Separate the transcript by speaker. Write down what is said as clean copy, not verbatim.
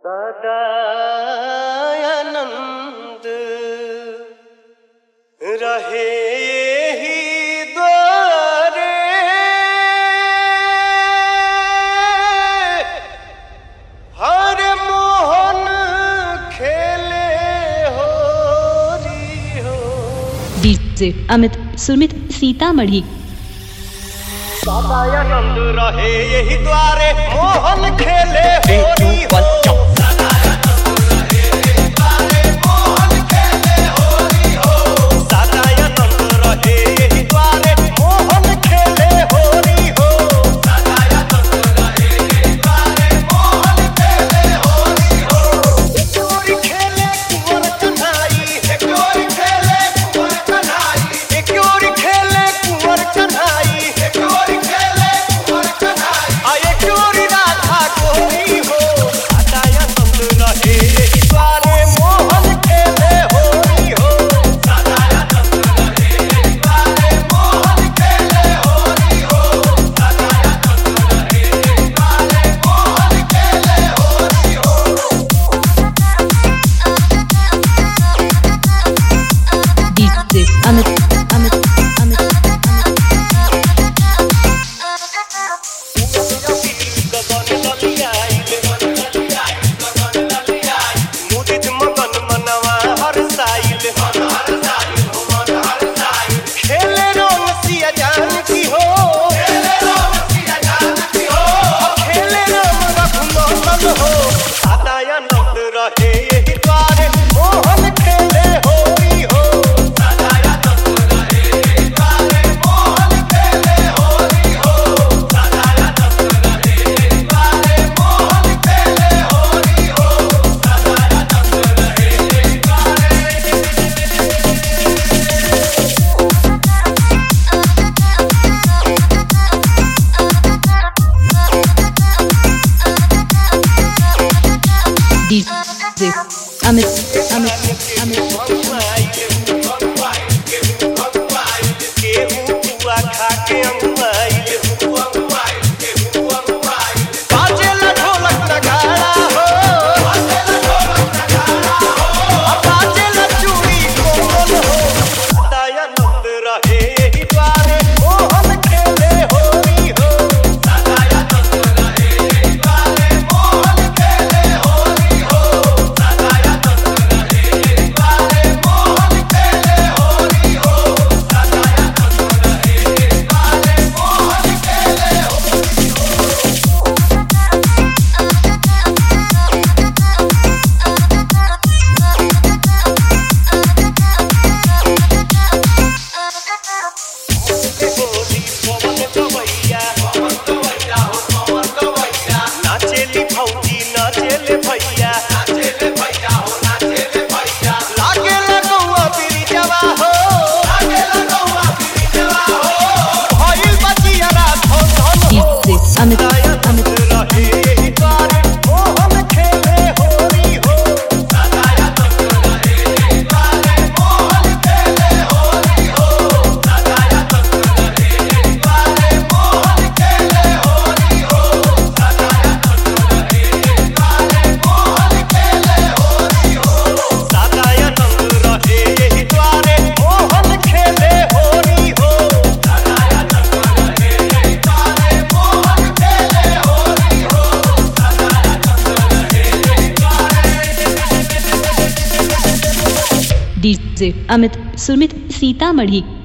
Speaker 1: सदानंद रहे ही द्वारे हर मोहन खेले होरी हो।
Speaker 2: डीजे अमित सुमित सीतामढ़ी।
Speaker 1: सदानंद रहे यही द्वारे मोहन खेले होरी हो।
Speaker 2: अमित अमित अमित
Speaker 1: मुदित मगन मनवा हर साइल खेले रंग सिया जान की हो। खेले रंग रघुनंदन हो। सदानंद रहे यही द्वारे मोहन खेले होरी हो।
Speaker 2: DJ Amit Amit Amit Amit Amit DJ Amit Sumit Sitamarhi.